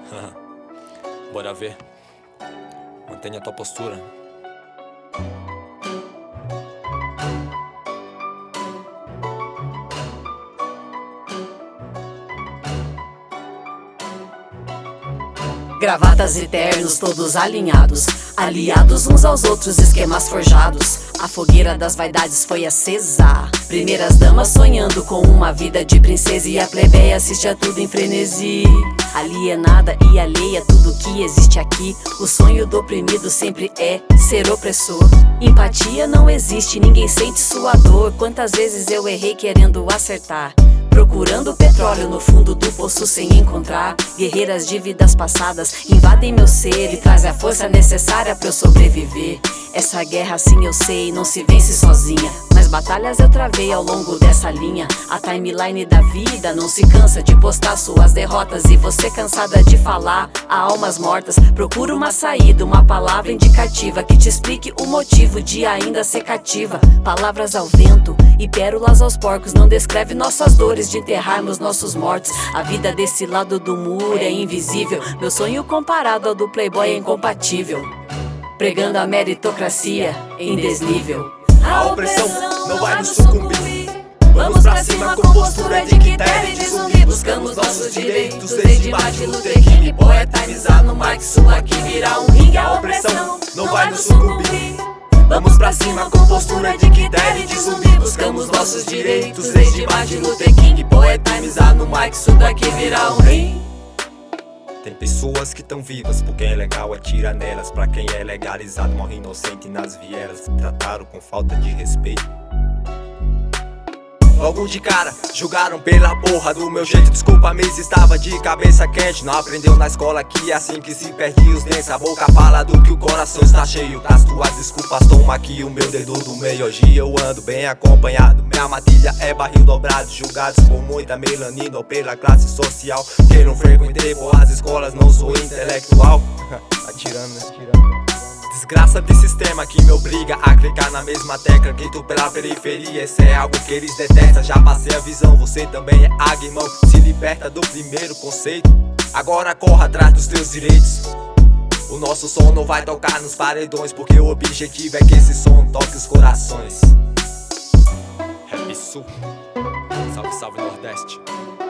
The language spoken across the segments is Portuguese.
Bora ver. Mantenha a tua postura. Gravatas eternos, todos alinhados, aliados uns aos outros, esquemas forjados. A fogueira das vaidades foi acesa. Primeiras damas sonhando com uma vida de princesa, e a plebeia assiste a tudo em frenesi. Alienada e alheia a tudo que existe aqui. O sonho do oprimido sempre é ser opressor. Empatia não existe, ninguém sente sua dor. Quantas vezes eu errei querendo acertar, procurando petróleo no fundo do poço sem encontrar. Guerreiras de vidas passadas invadem meu ser e trazem a força necessária pra eu sobreviver. Essa guerra, sim, eu sei, não se vence sozinha, mas batalhas eu travei ao longo dessa linha. A timeline da vida não se cansa de postar suas derrotas, e você cansada de falar a almas mortas. Procura uma saída, uma palavra indicativa que te explique o motivo de ainda ser cativa. Palavras ao vento e pérolas aos porcos não descreve nossas dores de enterrarmos nossos mortos. A vida desse lado do muro é invisível, meu sonho comparado ao do playboy é incompatível. Pregando a meritocracia em desnível. A opressão não vai nos sucumbir. Vamos pra cima com postura de quitéria e de zumbi. Buscamos nossos direitos desde Martin Luther King. Poeta Misa no Mike, isso aqui virá um ringue. A opressão não vai nos sucumbir. Vamos pra cima com postura de quitéria e de zumbi. Buscamos nossos direitos desde Martin Luther King. Poeta Misa no Mike, isso daqui virá um ringue. Tem pessoas que tão vivas, por quem é legal atira nelas. Pra quem é legalizado morre inocente nas vielas. Trataram com falta de respeito. Logo de cara, julgaram pela porra do meu jeito. Desculpa, mas estava de cabeça quente. Não aprendeu na escola que é assim que se perde os dentes. A boca fala do que o coração está cheio. Das tuas desculpas, toma aqui o meu dedo do meio. Hoje eu ando bem acompanhado. Minha matilha é barril dobrado. Julgados por muita melanina ou pela classe social. Que não frequentei boas escolas, não sou intelectual. Atirando, né? Desgraça de sistema que me obriga a clicar na mesma tecla. Grito pela periferia, esse é algo que eles detestam. Já passei a visão, você também é águia, irmão. Se liberta do primeiro conceito, agora corra atrás dos teus direitos. O nosso som não vai tocar nos paredões, porque o objetivo é que esse som toque os corações. Rap Sul. Salve, salve Nordeste.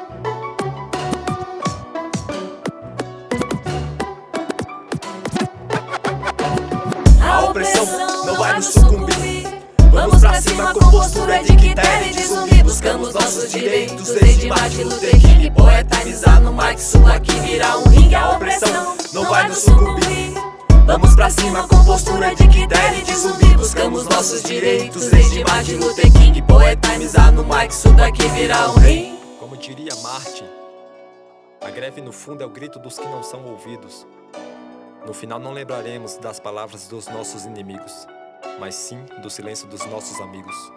A opressão não vai nos sucumbir. Vamos pra cima com postura de quitéria e de zumbi. Buscamos nossos direitos desde Martin Luther King. Poeta Misa no Mike, isso aqui virá um ringue. A opressão não vai nos sucumbir. Vamos pra cima com postura de quitéria e de zumbi. Buscamos nossos direitos desde Martin Luther King. Poeta Misa no Mike, isso daqui virá um ringue. Como diria Martin, a greve no fundo é o grito dos que não são ouvidos. No final não lembraremos das palavras dos nossos inimigos, mas sim do silêncio dos nossos amigos.